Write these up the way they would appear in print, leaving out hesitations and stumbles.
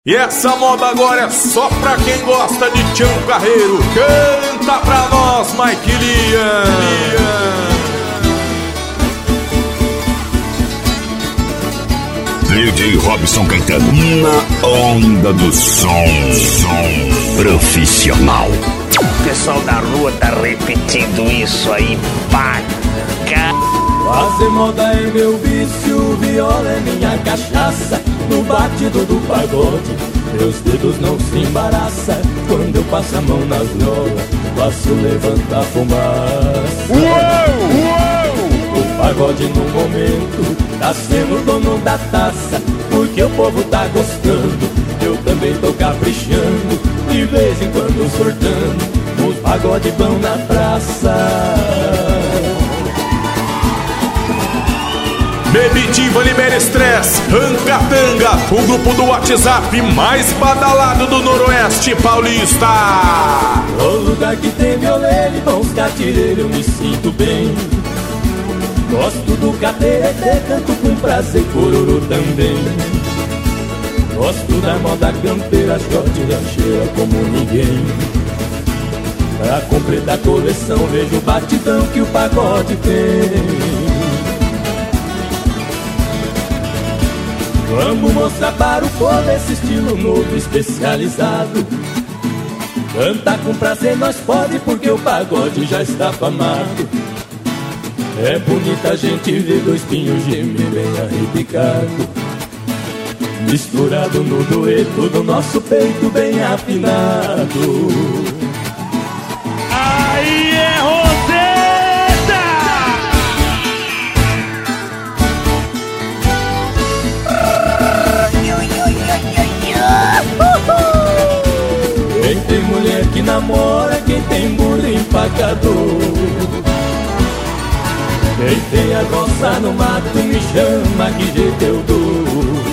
E essa moda agora é só pra quem gosta de Tião Carreiro. Canta pra nós, Mike Lian. DJ Robson Caetano na onda do som profissional. O pessoal da rua tá repetindo isso aí, paca. Fazer moda é meu vício, viola é minha cachaça. No batido do pagode, meus dedos não se embaraçam. Quando eu passo a mão nas violas, faço levantar fumaça. O pagode no momento tá sendo dono da taça, porque o povo tá gostando, eu também tô caprichando. De vez em quando sortando, os pagodes vão na praça. Bebitiva libera estresse, Rancatanga, o grupo do WhatsApp mais badalado do Noroeste Paulista. O lugar que tem violeiro e bons catireiros eu me sinto bem. Gosto do caterete, canto com prazer, cororo também. Gosto da moda campeira, short rancheira como ninguém. Pra completar a coleção vejo o batidão que o pagode tem. Vamos mostrar para o povo esse estilo novo especializado. Cantar com prazer nós pode, porque o pagode já está famado. É bonita a gente ver dois pinhos gemer bem arrepicado, misturado no dueto do nosso peito bem afinado. Aí é Roseta! Quem tem mulher que namora, quem tem mulher empacador. Quem tem a roça no mato me chama, que jeito eu dou.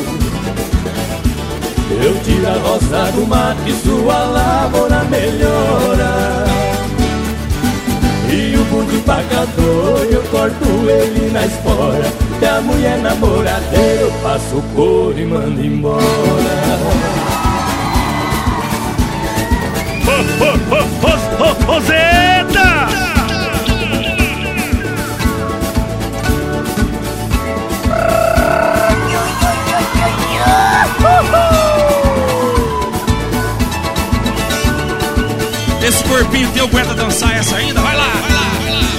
Eu tiro a roça do mato e sua lavoura melhora. E o burro empacador eu corto ele na espora. E a mulher namoradeira eu passo o couro e mando embora. Roseta! Esse corpinho teu aguenta dançar essa ainda? Vai lá, vai lá, vai lá,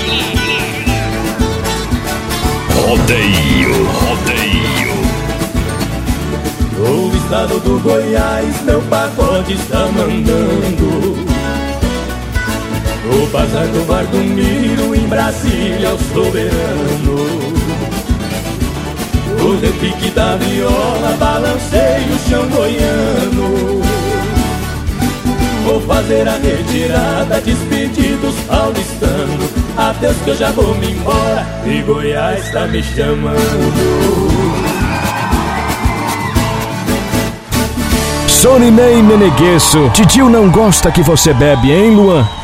vai lá. Rodeio. No estado do Goiás, meu pagode está mandando. No bazar do Bar do Miro, em Brasília, o soberano. No repique da viola, balancei o chão goiano. Vou fazer a retirada, despedir dos paulistanos. Adeus que eu já vou me embora e Goiás tá me chamando. Soninei Meneguesso, titio não gosta que você bebe, hein, Luan?